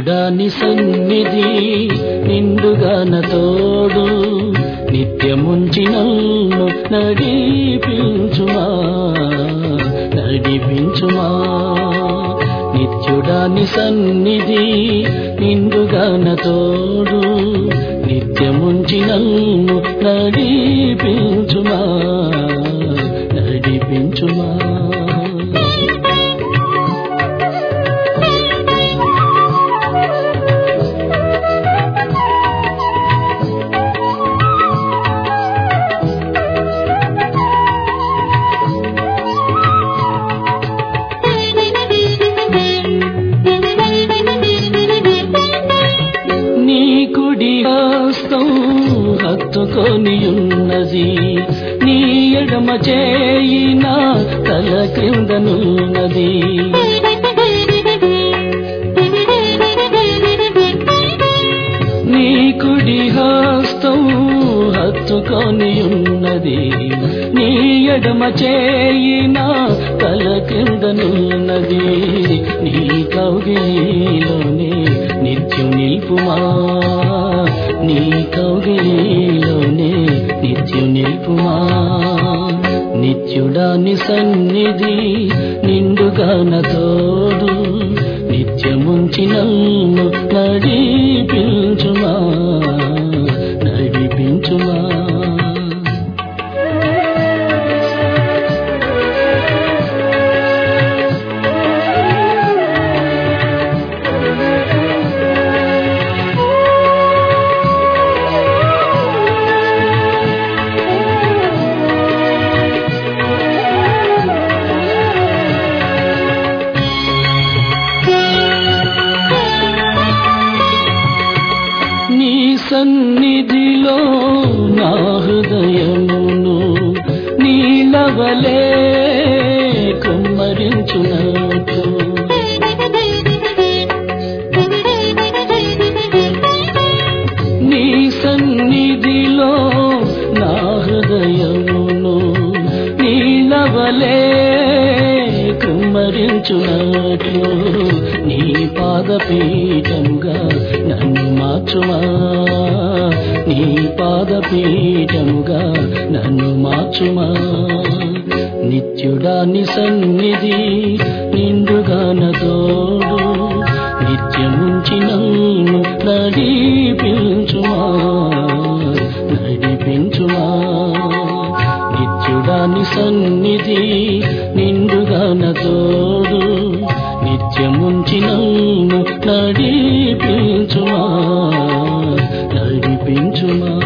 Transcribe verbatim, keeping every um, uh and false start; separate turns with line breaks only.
నిత్యుడాని సన్నిధి నిండుగాన తోడు నిత్యముంచి నన్ను నడిపించుమా నడిపించుమా నిత్యుడాని సన్నిధి నిండుగాన తోడు నిత్యముంచి నన్ను నడిపించుమా నడిపించుమా హత్తుకొనియున్నది నీ ఎడమ చేయి నా తల క్రిందనున్నది నీ కుడి హస్తం హత్తుకొనియున్నది నీ ఎడమ చేయి నా తల క్రిందనున్నది నీ కౌగిలిలోనే నిత్యం నిల్పుమా నీ కౌగిలిలోనే నిత్యం నిల్పుమా నిత్యుడాని సన్నిధి నిండుగాన తోడు నిత్యముంచి నన్ను నడిపించుమా నడిపించుమా సన్నిధిలో నా హృదయమును నీలవలే కుమ్మరించునట్టు నీ సన్నిధిలో నా హృదయమును నీలవలే కుమ్మరించునట్లు నీ పాదపీఠముగా నన్ను మార్చుమా నీ పాదపీఠముగా నన్ను మార్చుమా నిత్యుడాని సన్నిధి నిండుగాన తోడు నిత్యముంచి నన్ను నడిపించుమా నడిపించుమా నిత్యుడాని సన్నిధి నిండుగాన తోడు నిత్యముంచి నన్ను నడిపించుమా నడిపించుమా